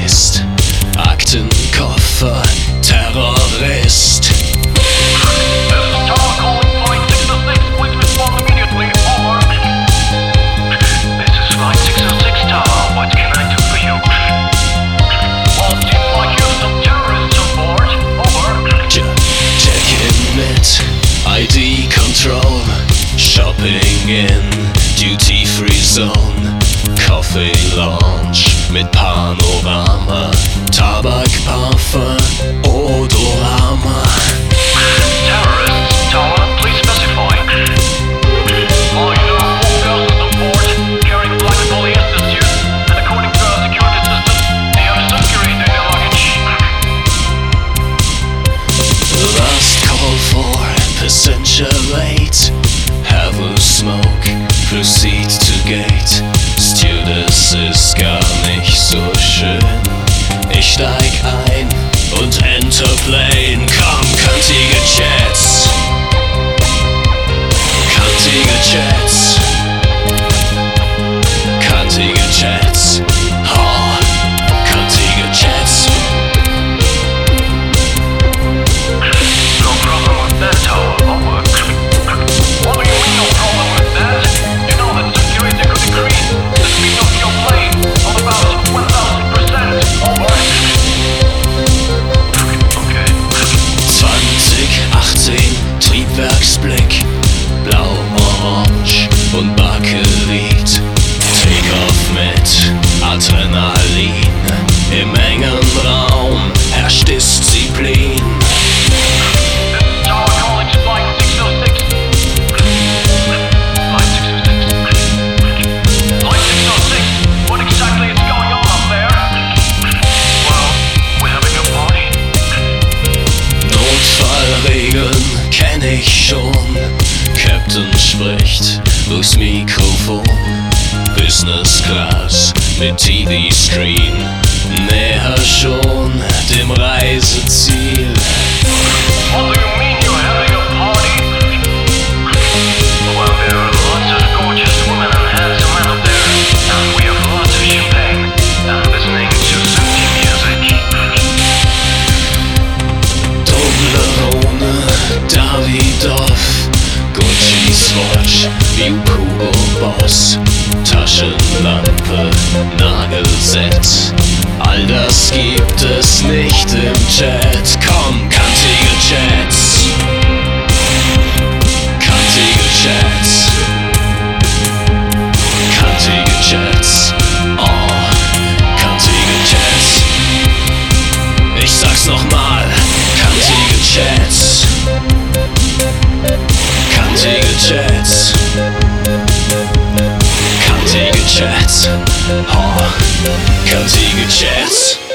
Geist, Aktenkoffer, Terrorist. ID Control, Shopping in Duty Free Zone, Coffee Lounge mit Panorama, Tabak, Parfum, Odorama. Terrorists, tower, please specify. I know 4 persons on board carrying black polyester suits, and according to our security system, they have saturated their luggage. Last call for passenger late. Have a smoke, proceed to gate. Stewardess ist gar nicht so schön. Ich steig ein und enter plane. Komm, kantige Jets. Kantige Jets. Kantige Jets. Oh, kantige Jets. No problem with that, tower, over. What do you mean no problem with that? You know that security could increase the speed of your plane on about 1000%, over. Okay. 2018, Triebwerksblick, blau-orange und Bakelit. Take-off mit Adrenalin. Im engen Raum herrscht Disziplin. Tower calling to flight 606. Flight 606. Flight 606. What exactly is going on up there? Well, we're having a party. Notfallregeln kenn ich schon. Captain spricht durchs Mikrofon. Business Class mit TV-Screen. Näher schon dem Reiseziel. What do you mean you're having a party? Well, there are lots of gorgeous women and handsome men up there, and we have lots of champagne and listening to soothing music. Toblerone, Davidoff, Gucci Swatch, Hugo Boss, Taschenlampe, Nagelset. All das gibt es nicht im Chat. Komm, kantige Jets. Kantige Jets. Kantige Jets. Oh, kantige Jets. Ich sag's nochmal. Kantige Jets. Kantige Jets. Kantige Jets. Oh, kantige Jets.